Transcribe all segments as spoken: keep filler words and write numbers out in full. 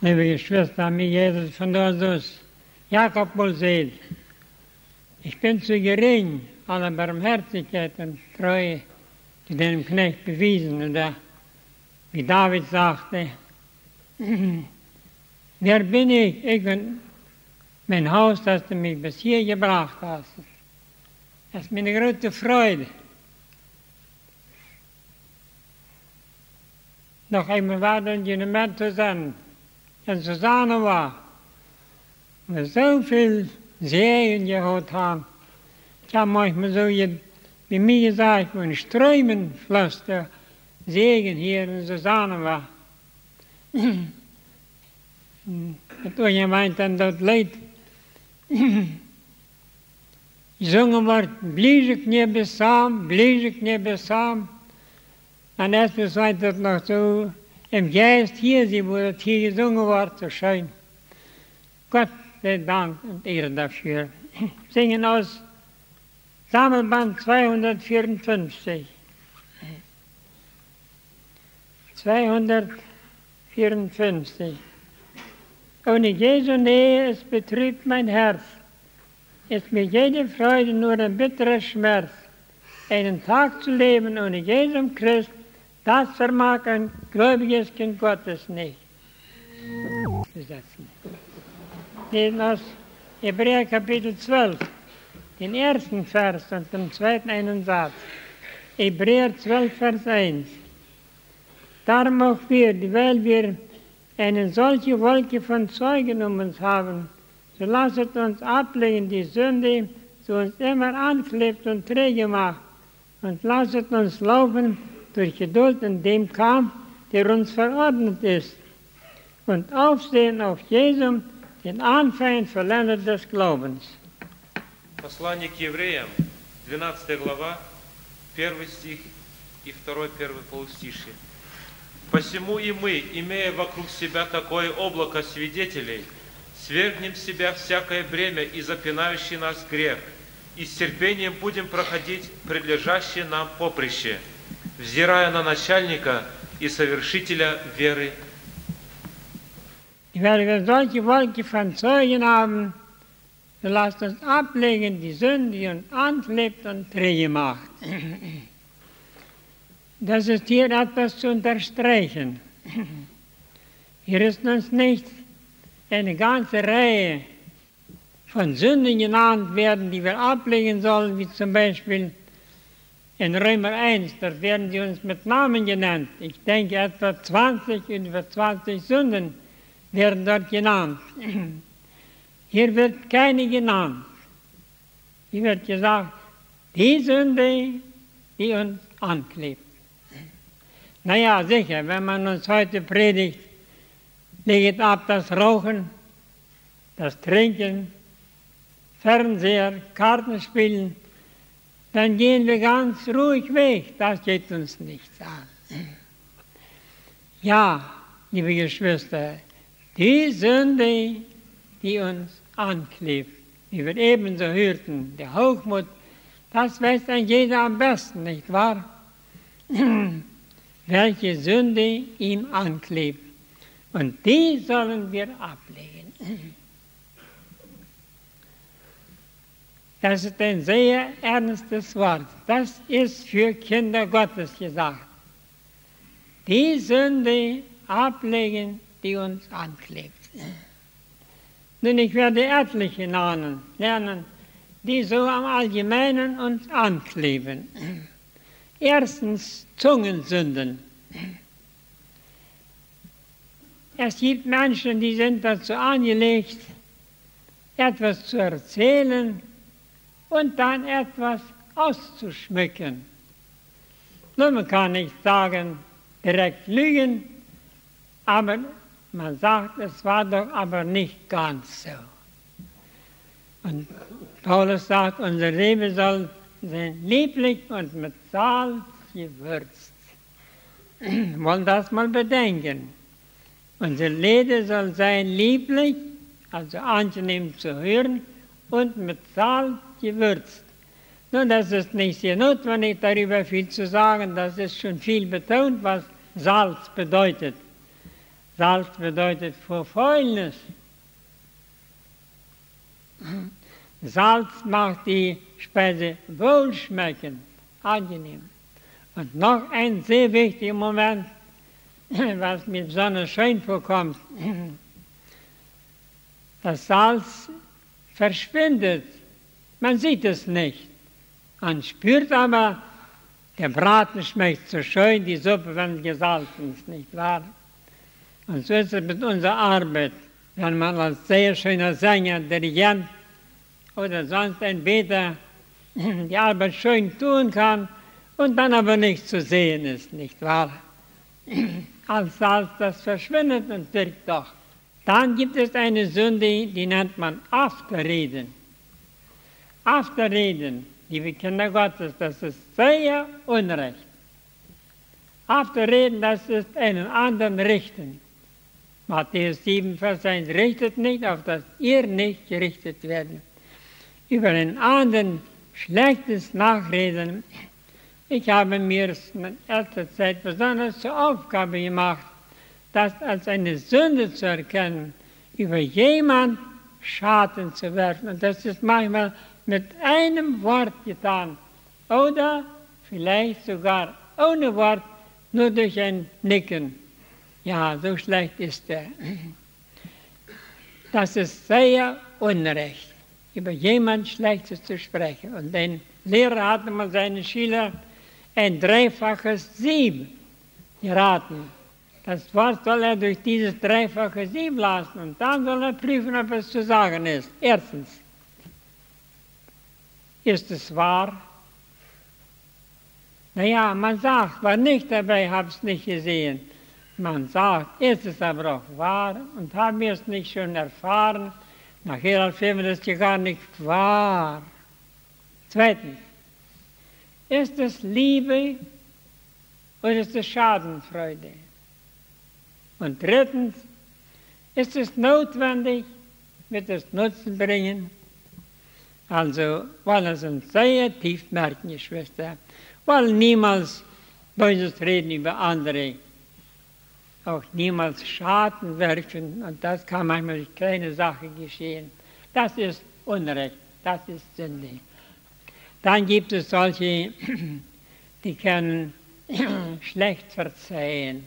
Liebe Geschwister, mir Jesus von Jesus, Jakob wohl seht, ich bin zu gering, aller Barmherzigkeit und Treue, die dem Knecht bewiesen, oder wie David sagte, wer bin ich, ich und mein Haus, dass du mich bis hier gebracht hast. Das ist mir eine große Freude. Noch einmal war dann die Moment zusammen, in Susanne war, wir so viel Segen gehabt haben. Ich habe manchmal so, wie mir gesagt, von Strömen floss der Segen hier in Susanne war. Und irgendjemand dann dort leid, gesungen wird, bliesig nie Psalm, bliesig nie Psalm. Und erst bis weiter noch so im Geist hier, sie wurde hier gesungen wird, so schön. Gott sei Dank und Ehre dafür. Singen aus Sammelband zweihundertvierundfünfzig. zweihundertvierundfünfzig. Ohne Jesu Nähe, es betrübt mein Herz. Ist mir jede Freude nur ein bitterer Schmerz. Einen Tag zu leben ohne Jesu Christ, das vermag ein gläubiges Kind Gottes nicht. Lesen aus Hebräer Kapitel zwölf, den ersten Vers und den zweiten einen Satz. Hebräer zwölf, Vers eins. Darum auch wir, weil wir eine solche Wolke von Zeugen um uns haben, so lasset uns ablegen die Sünde, die uns immer anklebt und träge macht, und lasset uns laufen durch Geduld in dem Kampf, der uns verordnet ist, und aufsehen auf Jesum, den Anfang und Vollender des Glaubens. Послание к евреям, двенадцатая глава, первый стих и второй, первый полустишье. «Посему и мы, имея вокруг себя такое облако свидетелей, свергнем с себя всякое бремя и запинающий нас грех, и с терпением будем проходить предлежащее нам поприще, взирая на начальника и совершителя веры». Weil wir solche Wolke von Zeugen haben, so lasst uns ablegen die Sünde, die uns anklebt und träge macht. Das ist hier etwas zu unterstreichen. Hier ist uns nicht eine ganze Reihe von Sünden genannt werden, die wir ablegen sollen, wie zum Beispiel in Römer eins, dort werden die uns mit Namen genannt. Ich denke, etwa zwanzig, über zwanzig Sünden werden dort genannt. Hier wird keine genannt. Hier wird gesagt, die Sünde, die uns anklebt. Naja, sicher, wenn man uns heute predigt, legt ab das Rauchen, das Trinken, Fernseher, Kartenspielen, dann gehen wir ganz ruhig weg. Das geht uns nichts an. Ja, liebe Geschwister, die Sünde, die uns anklebt, wie wir ebenso hörten, der Hochmut, das weiß ein jeder am besten, nicht wahr? Welche Sünde ihm anklebt. Und die sollen wir ablegen. Das ist ein sehr ernstes Wort. Das ist für Kinder Gottes gesagt. Die Sünde ablegen, die uns anklebt. Nun, ich werde etliche Namen lernen, die so am Allgemeinen uns ankleben. Erstens Zungensünden. Es gibt Menschen, die sind dazu angelegt, etwas zu erzählen und dann etwas auszuschmücken. Nun, man kann nicht sagen, direkt lügen, aber man sagt, es war doch aber nicht ganz so. Und Paulus sagt, unser Leben soll sein lieblich und mit Salz gewürzt. Wir wollen das mal bedenken. Unsere Rede soll sein lieblich, also angenehm zu hören, und mit Salz gewürzt. Nun, das ist nicht sehr notwendig, darüber viel zu sagen, das ist schon viel betont, was Salz bedeutet. Salz bedeutet Verfäulnis. Salz macht die Speise wohlschmeckend, angenehm. Und noch ein sehr wichtiger Moment, was mir besonders schön vorkommt. Das Salz verschwindet. Man sieht es nicht. Man spürt aber, der Braten schmeckt so schön, die Suppe, wenn gesalzen ist, nicht wahr? Und so ist es mit unserer Arbeit. Wenn man als sehr schöner Sänger, Dirigent oder sonst ein Beter die Arbeit schön tun kann und dann aber nicht zu sehen ist, nicht wahr? Als Salz, das verschwindet und wirkt doch. Dann gibt es eine Sünde, die nennt man Afterreden. Afterreden, liebe Kinder Gottes, das ist sehr unrecht. Afterreden, das ist einen anderen richten. Matthäus sieben, Vers eins, richtet nicht, auf dass ihr nicht gerichtet werdet. Über einen anderen schlechtes Nachreden. Ich habe mir es in erster Zeit besonders zur Aufgabe gemacht, das als eine Sünde zu erkennen, über jemand Schaden zu werfen. Und das ist manchmal mit einem Wort getan oder vielleicht sogar ohne Wort, nur durch ein Nicken. Ja, so schlecht ist er. Das ist sehr unrecht, über jemand Schlechtes zu sprechen. Und ein Lehrer hatte mal seinen Schüler ein dreifaches Sieb geraten. Das Wort soll er durch dieses dreifache Sieb lassen und dann soll er prüfen, ob es zu sagen ist. Erstens, ist es wahr? Naja, man sagt, war nicht dabei, hab's nicht gesehen. Man sagt, ist es aber auch wahr und haben wir es nicht schon erfahren? Nachher erfahren wir das ja gar nicht wahr. Zweitens, ist es Liebe oder ist es Schadenfreude? Und drittens, ist es notwendig, wird es Nutzen bringen? Also, wollen es uns sehr tief merken, Geschwister, wollen niemals Böses reden über andere, auch niemals Schaden wirken, und das kann manchmal durch kleine Sache geschehen. Das ist Unrecht, das ist Sünde. Dann gibt es solche, die können schlecht verzeihen.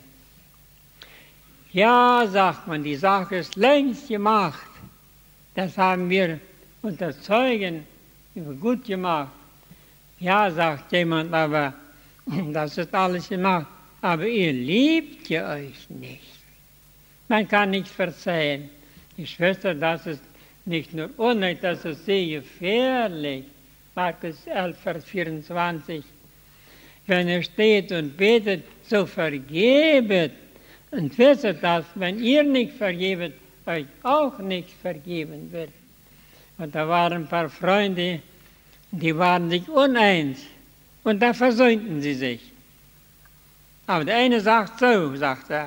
Ja, sagt man, die Sache ist längst gemacht. Das haben wir unter Zeugen gut gemacht. Ja, sagt jemand, aber das ist alles gemacht. Aber ihr liebt ja euch nicht. Man kann nicht verzeihen. Die Schwester, das ist nicht nur Unrecht, das ist sehr gefährlich. Markus elf, Vers vierundzwanzig. Wenn er steht und betet, so vergebet. Und wisset, dass, wenn ihr nicht vergebet, euch auch nicht vergeben wird. Und da waren ein paar Freunde, die waren sich uneins. Und da versöhnten sie sich. Aber der eine sagt so, sagt er.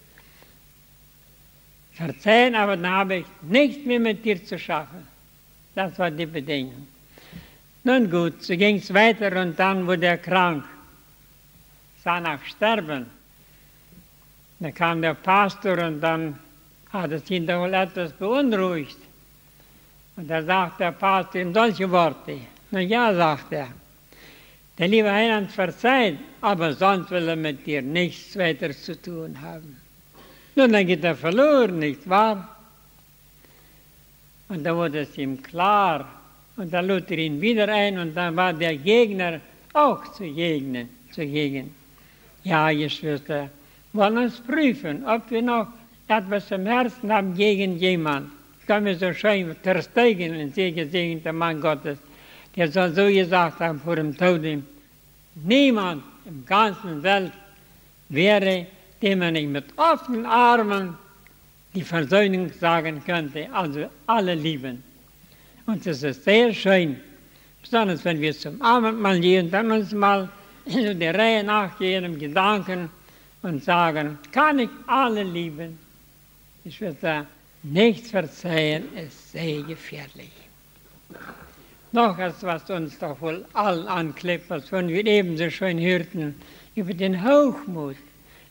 Verzeihen, aber dann habe ich nichts mehr mit dir zu schaffen. Das war die Bedingung. Nun gut, so ging es weiter und dann wurde er krank. Sah nach Sterben. Da kam der Pastor und dann hat es ihn doch wohl etwas beunruhigt. Und da sagt der Pastor ihm solche Worte. Na ja, sagt er, der liebe Heiland verzeiht, aber sonst will er mit dir nichts weiter zu tun haben. Nun, dann geht er verloren, nicht wahr? Und da wurde es ihm klar. Und da lud er ihn wieder ein und dann war der Gegner auch zu gegnen, zu gegen. Ja, Geschwister, wollen uns prüfen, ob wir noch etwas im Herzen haben gegen jemand. Ich kann mir so schön Ter Stegen, ein sehr gesegneter Mann Gottes, der soll so gesagt haben vor dem Tode, niemand im ganzen Welt wäre, dem man nicht mit offenen Armen die Versöhnung sagen könnte, also alle lieben. Und es ist sehr schön, besonders wenn wir zum Abendmahl gehen, dann uns mal in der Reihe nachgehen im Gedanken und sagen, kann ich alle lieben? Ich würde sagen, nichts verzeihen ist sehr gefährlich. Noch etwas, was uns doch wohl allen anklebt, was wir eben so schön hörten, über den Hochmut.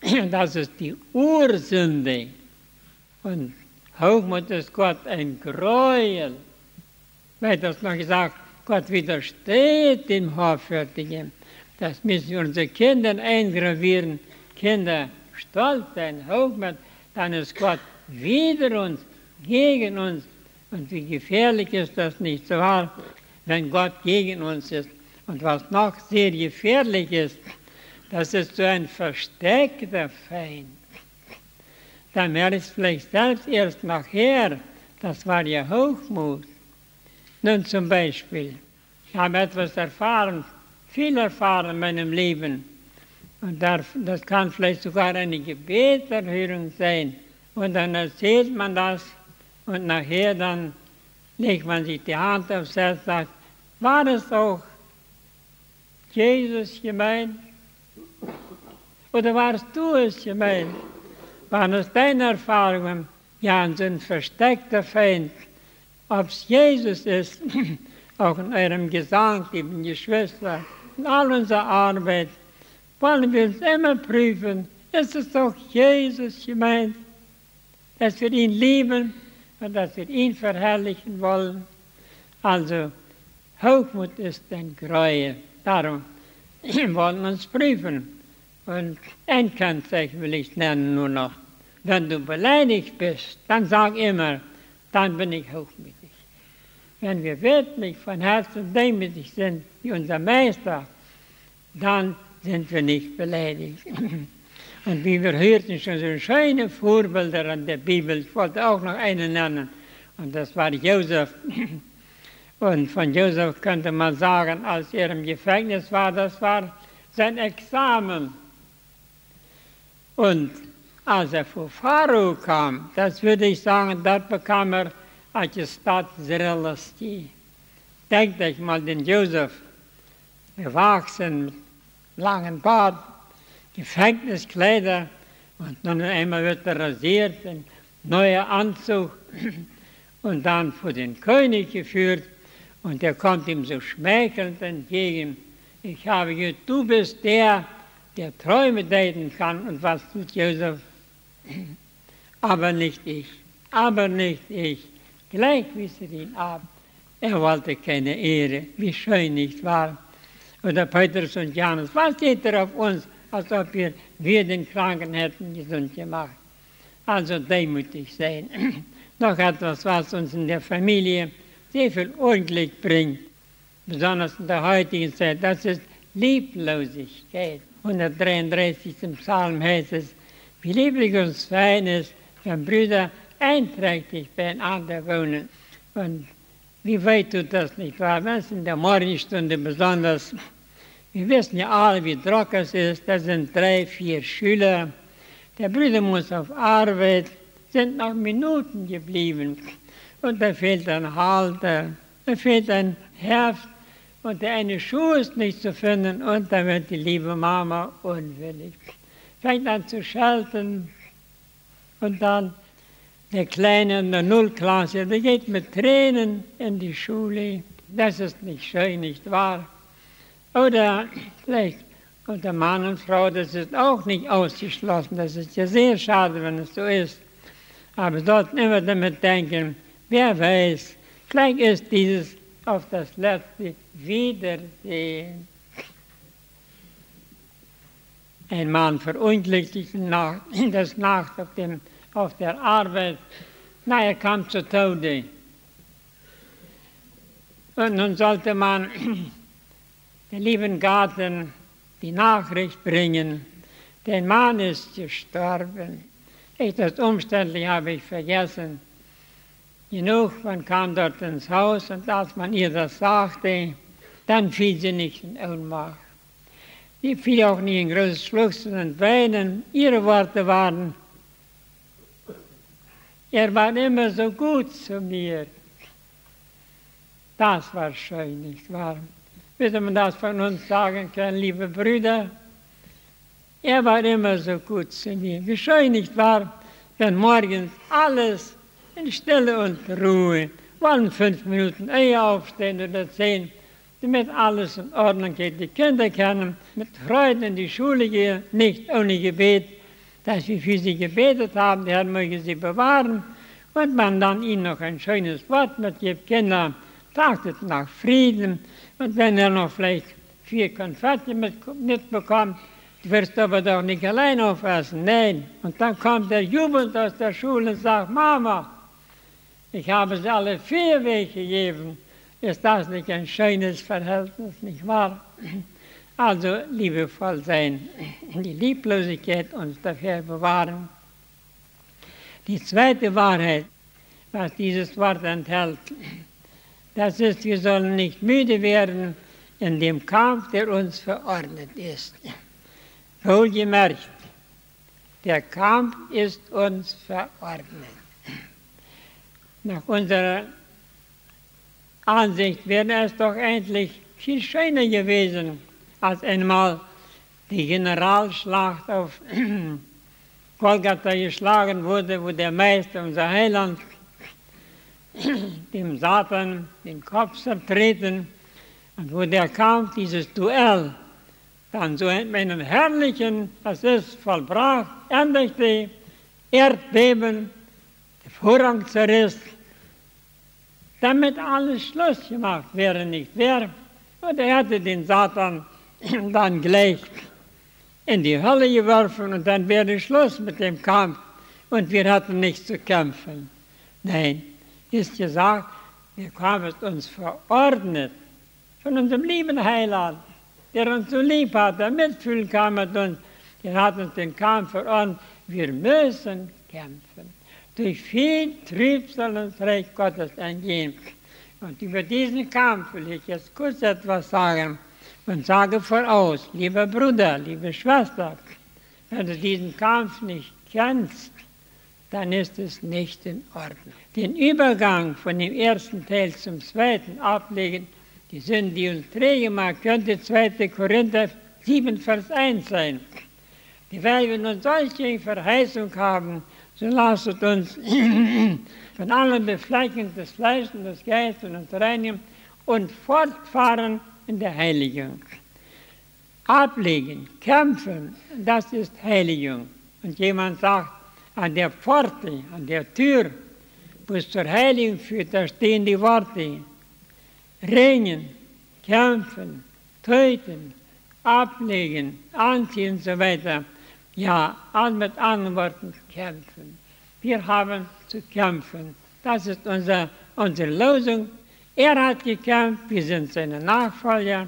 Das ist die Ursünde. Und Hochmut ist Gott ein Gräuel. Weiter ist noch gesagt, Gott widersteht dem Hoffärtigen. Das müssen wir unsere Kinder eingravieren. Kinder, stolz sein, Hochmut, dann ist Gott wider uns, gegen uns. Und wie gefährlich ist das nicht so wahr, wenn Gott gegen uns ist. Und was noch sehr gefährlich ist, das ist so ein versteckter Feind. Dann merkt es vielleicht selbst erst nachher, das war ja Hochmut. Nun zum Beispiel, ich habe etwas erfahren, viel erfahren in meinem Leben. Und das kann vielleicht sogar eine Gebetserhörung sein. Und dann erzählt man das und nachher dann legt man sich die Hand aufs Herz und sagt, war es auch Jesus gemeint? Oder warst du es gemeint? Waren es deine Erfahrungen? Ja, und so ein versteckter Feind. Ob es Jesus ist, auch in eurem Gesang, lieben Geschwister, in all unserer Arbeit, wollen wir uns immer prüfen, ist es doch Jesus gemeint, dass wir ihn lieben und dass wir ihn verherrlichen wollen. Also, Hochmut ist ein Gräuel. Darum wollen wir uns prüfen. Und ein Kennzeichen will ich nennen nur noch. Wenn du beleidigt bist, dann sag immer, dann bin ich hochmütig. Wenn wir wirklich von Herzen demütig sind, wie unser Meister, dann sind wir nicht beleidigt. Und wie wir hörten, schon so schöne Vorbilder an der Bibel. Ich wollte auch noch einen nennen. Und das war Josef. Und von Josef könnte man sagen, als er im Gefängnis war, das war sein Examen. Und als er vor Pharao kam, das würde ich sagen, dort bekam er Attestat Zrelosti. Denkt euch mal den Josef, gewachsen, mit langen Bart, Gefängniskleider, und nun einmal wird er rasiert, ein neuer Anzug, und dann vor den König geführt, und er kommt ihm so schmeichelnd entgegen. Ich habe gehört, du bist der, der Träume deuten kann. Und was tut Josef? Aber nicht ich, aber nicht ich. Gleich wies er ihn ab. Er wollte keine Ehre. Wie schön, nicht wahr? Oder Petrus und Johannes, was steht er auf uns, als ob wir, wir den Kranken hätten gesund gemacht? Also demütig sein. Noch etwas, was uns in der Familie sehr viel Unglück bringt, besonders in der heutigen Zeit, das ist Lieblosigkeit. hundertdreiunddreißig im Psalm heißt es, wie lieblich und fein ist, wenn Brüder einträchtig beieinander wohnen. Und wie weit tut das nicht wahr? Wenn es in der Morgenstunde besonders, wir wissen ja alle, wie trocken es ist, da sind drei, vier Schüler, der Bruder muss auf Arbeit, sind noch Minuten geblieben. Und da fehlt ein Halter, da fehlt ein Heft und der eine Schuh ist nicht zu finden und da wird die liebe Mama unwillig. Fängt an zu schalten und dann der Kleine in der Nullklasse, der geht mit Tränen in die Schule. Das ist nicht schön, nicht wahr? Oder vielleicht unter Mann und Frau, das ist auch nicht ausgeschlossen. Das ist ja sehr schade, wenn es so ist. Aber wir sollten immer damit denken, wer weiß, vielleicht ist dieses auf das letzte Wiedersehen. Ein Mann verunglückte Nacht, das Nacht auf, dem, auf der Arbeit. Na, er kam zu Tode. Und nun sollte man den lieben Gatten die Nachricht bringen, der Mann ist gestorben. Ich, das umständlich habe ich vergessen. Genug, man kam dort ins Haus und als man ihr das sagte, dann fiel sie nicht in Ohnmacht. Sie fiel auch nicht in großes Schluchzen und Weinen. Ihre Worte waren, er war immer so gut zu mir. Das war schön, nicht wahr? Würde man das von uns sagen können, liebe Brüder? Er war immer so gut zu mir. Wie schön, nicht wahr, wenn morgens alles in Stille und Ruhe, wollen fünf Minuten eher aufstehen oder zehn, damit alles in Ordnung geht. Die Kinder können mit Freude in die Schule gehen, nicht ohne Gebet. dass wir für sie gebetet haben, der Herr möge sie bewahren, und man dann ihnen noch ein schönes Wort mitgibt, Kinder, trachtet nach Frieden, und wenn er noch vielleicht vier Konfetti mit, mitbekommt, wirst du aber doch nicht allein aufessen, nein. Und dann kommt der jubelnd aus der Schule und sagt, Mama, ich habe sie alle vier weggegeben. Ist das nicht ein schönes Verhältnis, nicht wahr? Also liebevoll sein, die Lieblosigkeit uns dafür bewahren. Die zweite Wahrheit, was dieses Wort enthält, das ist, wir sollen nicht müde werden in dem Kampf, der uns verordnet ist. Wohlgemerkt, der Kampf ist uns verordnet. Nach unserer Ansicht wäre es doch eigentlich viel schöner gewesen, als einmal die Generalschlacht auf Golgatha geschlagen wurde, wo der Meister, unser Heiland, dem Satan den Kopf zertreten, und wo der Kampf, dieses Duell, dann so in einem herrlichen, das ist vollbracht, endete, Erdbeben, der Vorhang zerriss, damit alles Schluss gemacht wäre, nicht wahr? Und er hatte den Satan dann gleich in die Hölle geworfen und dann wäre Schluss mit dem Kampf und wir hatten nichts zu kämpfen. Nein, ist gesagt, der Kampf ist uns verordnet von unserem lieben Heiland, der uns so lieb hat, der mitfühlen kann mit uns, der hat uns den Kampf verordnet. Wir müssen kämpfen. Durch viel Trübsal ins Reich Gottes eingehen. Und über diesen Kampf will ich jetzt kurz etwas sagen und sage voraus, lieber Bruder, liebe Schwester, wenn du diesen Kampf nicht kennst, dann ist es nicht in Ordnung. Den Übergang von dem ersten Teil zum zweiten ablegen, die Sünden, die uns träge macht, könnte zweiter Korinther sieben, Vers eins sein. Die, weil wir nun solche Verheißung haben, so lasset uns von allen Befleckungen des Fleisches und des Geistes uns reinigen und fortfahren in der Heiligung. Ablegen, kämpfen, das ist Heiligung. Und jemand sagt, an der Pforte, an der Tür, wo es zur Heiligung führt, da stehen die Worte. Ringen, kämpfen, töten, ablegen, anziehen und so weiter. Ja, all mit anderen Worten kämpfen. Wir haben zu kämpfen. Das ist unser, unsere Lösung. Er hat gekämpft, wir sind seine Nachfolger.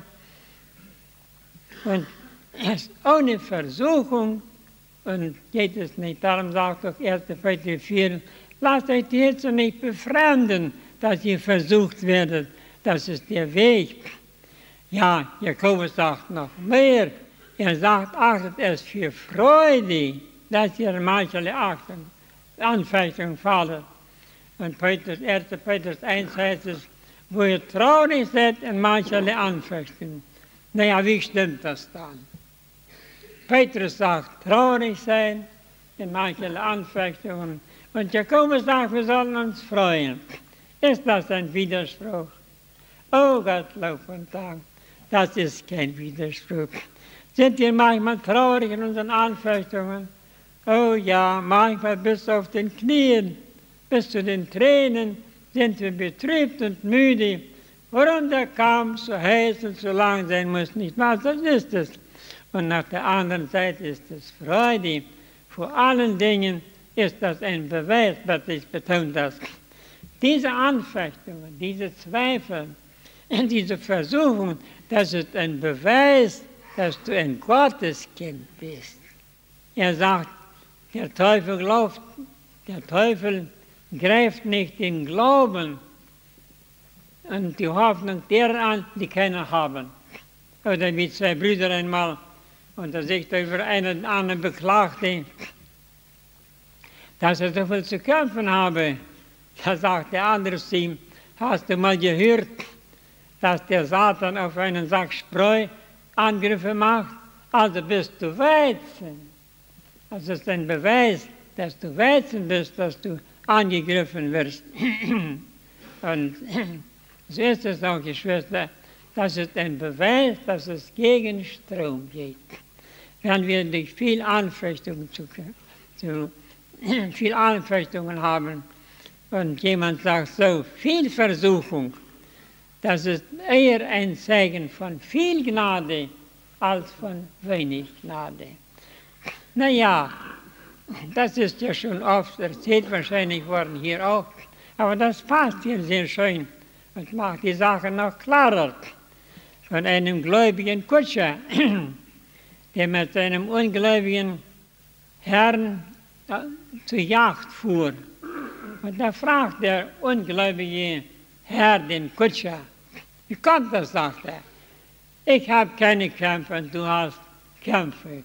Und es ohne Versuchung, und geht es nicht, darum sagt doch erster Petrus vier, lasst euch die Hitze nicht befremden, dass ihr versucht werdet. Das ist der Weg. Ja, Jakobus sagt noch mehr. Er sagt, achtet es für Freude, dass ihr mancherlei Achtung, Anfechtung fallet. Und Petrus, erster Petrus eins heißt es, wo ihr traurig seid in mancherlei Anfechtung. Naja, wie stimmt das dann? Petrus sagt, traurig sein in mancherlei Anfechtungen. Und Jakobus sagt, wir sollen uns freuen. Ist das ein Widerspruch? Oh Gott, Lob und Dank, das ist kein Widerspruch. Sind wir manchmal traurig in unseren Anfechtungen? Oh ja, manchmal bis auf den Knien, bis zu den Tränen sind wir betrübt und müde. Warum der Kampf so heiß und so lang sein muss, nicht wahr? Das ist es. Und nach der anderen Seite ist es Freude. Vor allen Dingen ist das ein Beweis, was ich betone das. Diese Anfechtungen, diese Zweifel, diese Versuchungen, das ist ein Beweis, dass du ein Gotteskind bist. Er sagt, der Teufel glaubt, der Teufel greift nicht den Glauben und die Hoffnung derer an, die keiner haben. Oder wie zwei Brüder einmal unter sich über einen anderen beklagte, dass er so viel zu kämpfen habe. Da sagt der andere zu ihm, hast du mal gehört, dass der Satan auf einen Sack Spreu Angriffe macht? Also bist du Weizen. Das ist ein Beweis, dass du Weizen bist, dass du angegriffen wirst. Und so ist es auch, Geschwister, das ist ein Beweis, dass es gegen Strom geht. Wenn wir durch viel Anfechtung zu zu viel Anfechtungen haben. Und jemand sagt so, viel Versuchung, das ist eher ein Zeichen von viel Gnade als von wenig Gnade. Naja, das ist ja schon oft erzählt wahrscheinlich worden hier auch, aber das passt hier sehr schön und macht die Sache noch klarer. Von einem gläubigen Kutscher, der mit seinem ungläubigen Herrn zur Jagd fuhr. Und da fragt der ungläubige Herr den Kutscher, wie kommt das, sagt er. Ich habe keine Kämpfe und du hast Kämpfe.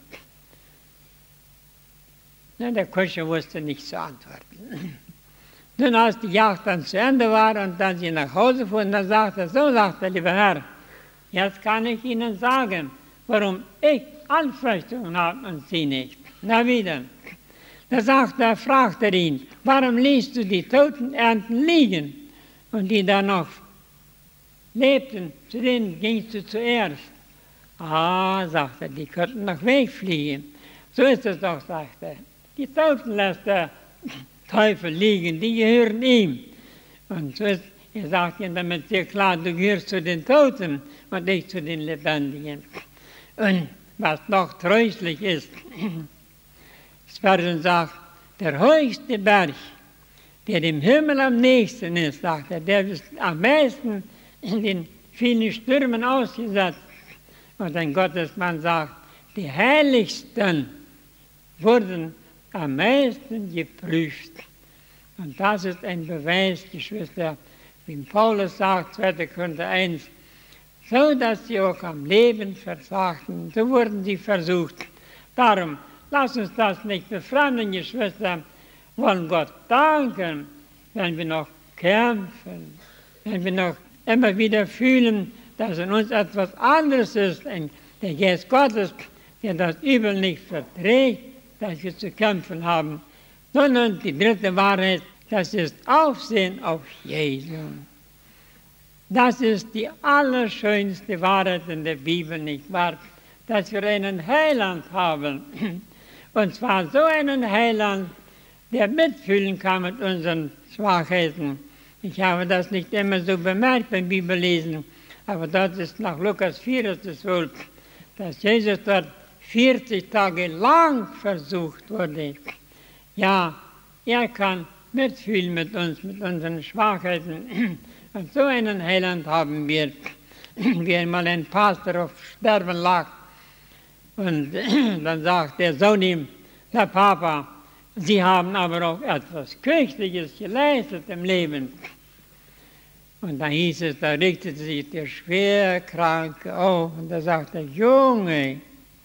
Na, der Kutscher wusste nicht zu antworten. Nun, als die Jagd dann zu Ende war und dann sie nach Hause fuhren, dann sagte er, so sagt der liebe Herr, jetzt kann ich Ihnen sagen, warum ich Anfechtungen habe und Sie nicht. Na wieder. Da sagt er, fragt er ihn, warum ließ du die toten Ernten liegen und die da noch lebten, zu denen gingst du zuerst. Ah, sagt er, die könnten noch wegfliegen. So ist es doch, sagt er. Die Toten lässt der Teufel liegen, die gehören ihm. Und so ist, er sagt ihm damit sehr klar, du gehörst zu den Toten und ich zu den Lebendigen. Und was noch tröstlich ist, Spurgeon sagt, der höchste Berg, der dem Himmel am nächsten ist, sagt er, der ist am meisten in den vielen Stürmen ausgesetzt. Und ein Gottesmann sagt, die Heiligsten wurden am meisten geprüft. Und das ist ein Beweis, Geschwister, wie Paulus sagt, zweiter Korinther eins, so dass sie auch am Leben versagten, so wurden sie versucht. Darum, lass uns das nicht befremden, Geschwister, wollen Gott danken, wenn wir noch kämpfen, wenn wir noch immer wieder fühlen, dass in uns etwas anderes ist, der Geist Gottes, der das Übel nicht verträgt, dass wir zu kämpfen haben, sondern die dritte Wahrheit, das ist Aufsehen auf Jesus. Das ist die allerschönste Wahrheit in der Bibel, nicht wahr? Dass wir einen Heiland haben. Und zwar so einen Heiland, der mitfühlen kann mit unseren Schwachheiten. Ich habe das nicht immer so bemerkt beim Bibellesen, aber dort ist nach Lukas vier ist es wohl, dass Jesus dort vierzig Tage lang versucht wurde. Ja, er kann mitfühlen mit uns, mit unseren Schwachheiten. Und so einen Heiland haben wir, wie einmal ein Pastor auf Sterben lag. Und dann sagt der Sohn ihm, Herr Papa, Sie haben aber auch etwas Köstliches geleistet im Leben. Und da hieß es, da richtete sich der Schwerkranke auf und da sagte er, Junge,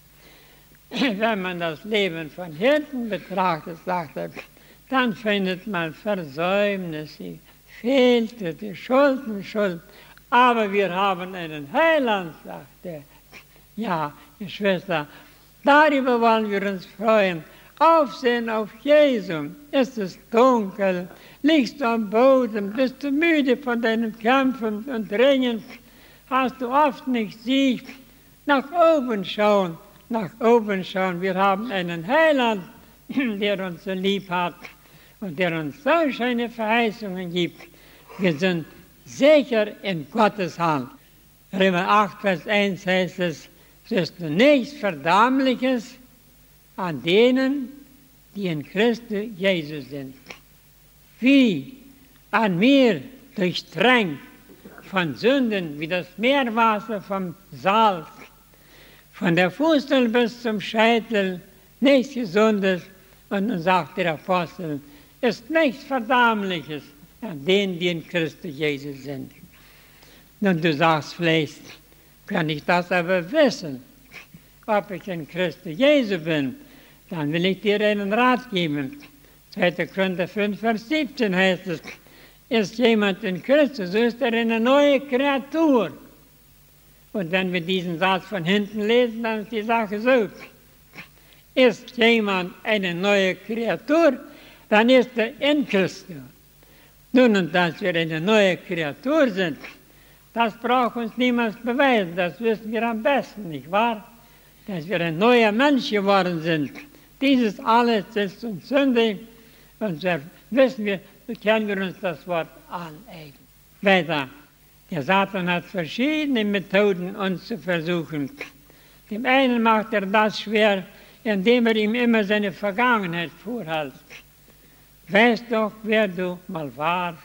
wenn man das Leben von hinten betrachtet, sagt er, dann findet man Versäumnisse, fehlte die Schulden, Schuld. Aber wir haben einen Heiland, sagt er. Ja, Geschwister, darüber wollen wir uns freuen. Aufsehen auf Jesus. Es ist dunkel, liegst du am Boden, bist du müde von deinem Kämpfen und Ringen, hast du oft nicht Sieg. Nach oben schauen, nach oben schauen. Wir haben einen Heiland, der uns so lieb hat und der uns so schöne Verheißungen gibt. Wir sind sicher in Gottes Hand. Römer acht, Vers eins heißt es, es ist nichts Verdammliches an denen, die in Christus Jesus sind. Wie an mir durchtränkt von Sünden, wie das Meerwasser vom Salz, von der Fußsohle bis zum Scheitel, nichts Gesundes. Und dann sagt der Apostel, ist nichts Verdammliches an denen, die in Christus Jesus sind. Und du sagst vielleicht, kann ich das aber wissen, ob ich in Christus Jesus bin, dann will ich dir einen Rat geben. zweiter Korinther fünf, Vers siebzehn heißt es, ist jemand in Christus, so ist er eine neue Kreatur. Und wenn wir diesen Satz von hinten lesen, dann ist die Sache so. Ist jemand eine neue Kreatur, dann ist er in Christus. Nun, und dass wir eine neue Kreatur sind, das braucht uns niemand beweisen, das wissen wir am besten, nicht wahr? Dass wir ein neuer Mensch geworden sind, Dieses alles ist uns sündig und so wissen wir, so können wir uns das Wort aneignen. Weiter. Der Satan hat verschiedene Methoden, uns zu versuchen. Dem einen macht er das schwer, indem er ihm immer seine Vergangenheit vorhält. Weißt doch, wer du mal warst.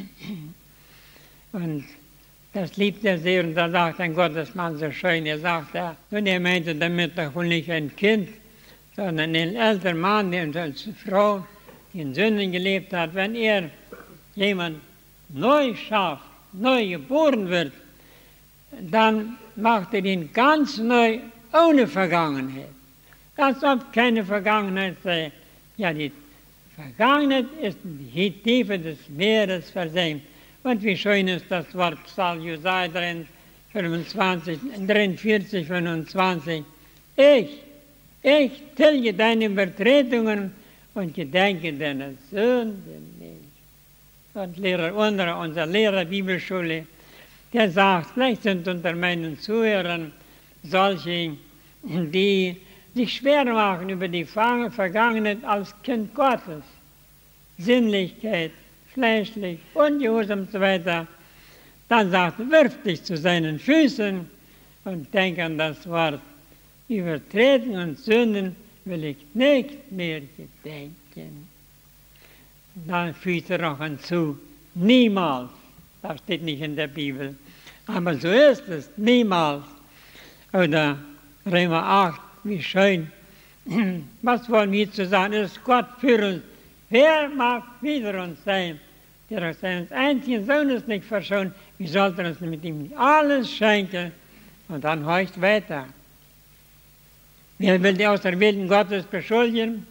Und das liebt er sehr, und da sagt ein Gottesmann so schön, er sagt, ja, und er meinte damit doch wohl nicht ein Kind, sondern ein älterer Mann, der als Frau, die in Sünden gelebt hat. Wenn er jemand neu schafft, neu geboren wird, dann macht er ihn ganz neu, ohne Vergangenheit. Als ob keine Vergangenheit sei. Ja, die Vergangenheit ist in die Tiefe des Meeres versenkt. Und wie schön ist das Wort Psalm Jesaja dreiundvierzig, fünfundzwanzig. Ich, ich tilge deine Übertretungen und gedenke deiner Sünden nicht. Und Lehrer, unser, unser Lehrer Bibelschule, der sagt, vielleicht sind unter meinen Zuhörern solche, die sich schwer machen über die Vergangenheit als Kind Gottes. Sinnlichkeit, fleischlich, ungehorsam und so weiter. Dann sagt er, wirf dich zu seinen Füßen und denk an das Wort. Übertreten und Sünden will ich nicht mehr gedenken. Dann fügt er auch hinzu, niemals. Das steht nicht in der Bibel. Aber so ist es, niemals. Oder Römer acht, wie schön. Was wollen wir zu sagen? Es ist Gott für uns. Wer mag wider uns sein, der aus seines einzigen Sohnes nicht verschont? Wir sollten uns mit ihm alles schenken. Und dann horcht weiter. Wer will die Auserwählten Gottes beschuldigen?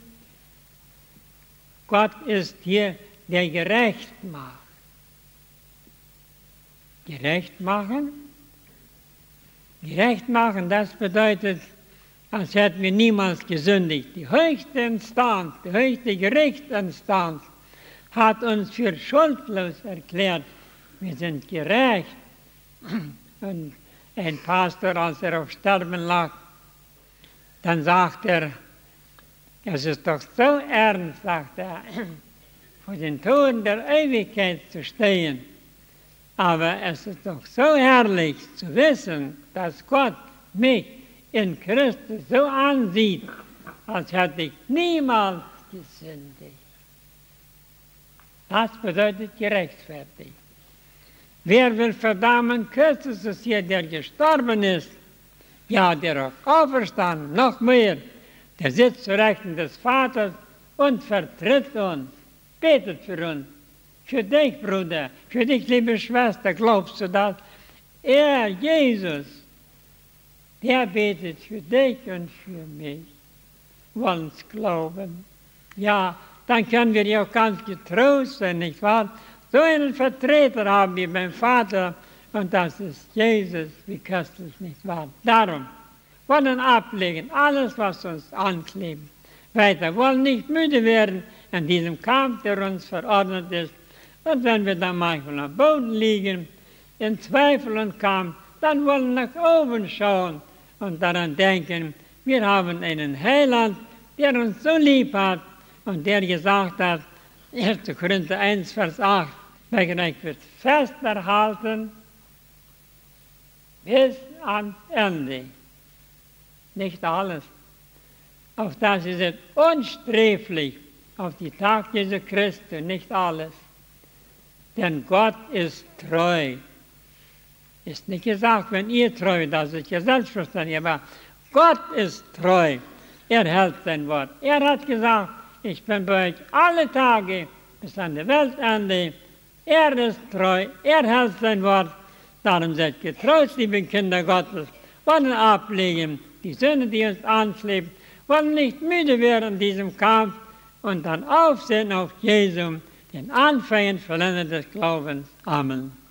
Gott ist hier, der gerecht macht. Gerecht machen? Gerecht machen, das bedeutet, als hätten wir niemals gesündigt. Die höchste Instanz, die höchste Gerichtsinstanz hat uns für schuldlos erklärt. Wir sind gerecht. Und ein Pastor, als er auf Sterben lag, dann sagt er, es ist doch so ernst, sagt er, vor den Toren der Ewigkeit zu stehen. Aber es ist doch so herrlich zu wissen, dass Gott mich in Christus so ansieht, als hätte ich niemals gesündigt. Das bedeutet gerechtfertigt. Wer will verdammen? Christus ist hier, der gestorben ist. Ja, der auch auferstanden, noch mehr. Der sitzt zu Rechten des Vaters und vertritt uns, betet für uns. Für dich, Bruder, für dich, liebe Schwester, glaubst du das? Er, Jesus, der betet für dich und für mich. Wollen es glauben? Ja, dann können wir ja auch ganz getrost sein, nicht wahr? So einen Vertreter haben wir beim Vater, und das ist Jesus, wie köstlich, nicht wahr? Darum wollen ablegen, alles, was uns anklebt. Weiter, wollen nicht müde werden in diesem Kampf, der uns verordnet ist. Und wenn wir dann manchmal am Boden liegen, in Zweifel und Kampf, dann wollen wir nach oben schauen und daran denken, wir haben einen Heiland, der uns so lieb hat und der gesagt hat, erster Korinther eins, Vers acht, welcher euch wird fest erhalten bis ans Ende. Nicht alles. Auf das ist es unsträflich, auf die Tag Jesu Christi, nicht alles. Denn Gott ist treu. Ist nicht gesagt, wenn ihr treu, das ist ja selbstverständlich, aber Gott ist treu. Er hält sein Wort. Er hat gesagt, ich bin bei euch alle Tage bis an die Weltende. Er ist treu, er hält sein Wort. Darum seid getrost, liebe Kinder Gottes. Wollen ablegen, die Sünde, die uns anklebt, wollen nicht müde werden in diesem Kampf und dann aufsehen auf Jesus, den Anfänger und Vollender des Glaubens. Amen.